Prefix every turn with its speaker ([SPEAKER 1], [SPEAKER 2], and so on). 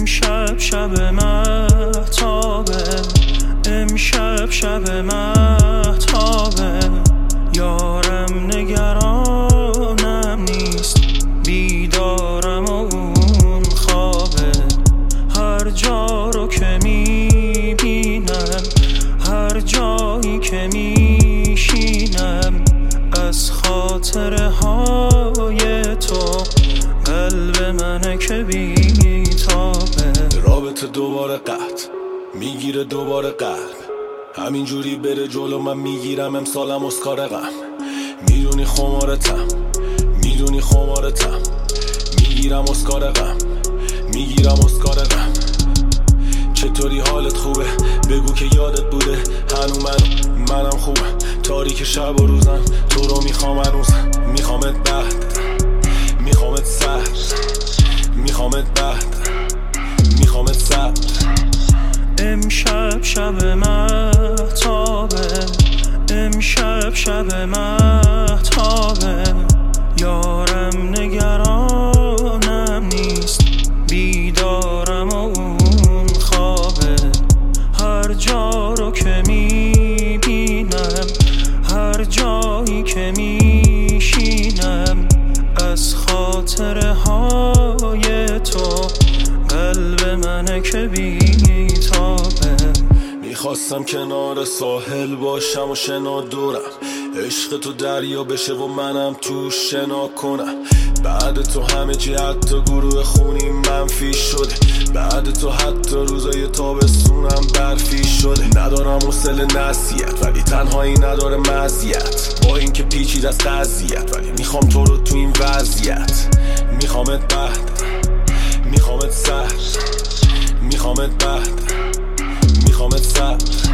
[SPEAKER 1] امشب شب مهتابه، امشب شب مهتابه، یارم نگرانم نیست، بیدارم و اون خوابه. هر جا رو که میبینم، هر جایی که میشینم، از خاطره های تو قلب منه که بیتابه.
[SPEAKER 2] رابطه دوباره قطع میگیره دوباره قلب، همینجوری بره جلو من میگیرم امسالم اسکار غم. میدونی خمارتم، میدونی خمارتم، میگیرم اسکار غم، میگیرم اسکار غم. چطوری حالت خوبه؟ بگو که یادت بوده هنو منم خوبم. تاریک شب و روزم تو رو میخوام هنوز، میخوامت بعد، میخوامت سر، میخوامت بعد، میخوامت سر.
[SPEAKER 1] امشب شب مهتابه، امشب شب مهتابه، یارم نگرانم نیست، بیدارم و اون خوابه. هر جا رو که میبینم، هر جایی که میشینم، از خاطره های تو قلب منه که بیتابه.
[SPEAKER 2] میخواستم کنار ساحل باشم و شنا دورم، عشق تو دریا بشه و منم تو شنا کنم. بعد تو همه چی حتی گروه خونی منفی شده، بعد تو حتی روزای تابستونم برفی شده. ندارم حوصله نصیحت ولی تنهایی نداره مزیت، با این که پیچید از قضیت ولی میخوام تو رو تو این وضعیت. میخوامت بعد، میخوامت سر، میخوامت بعد، میخوامت سر.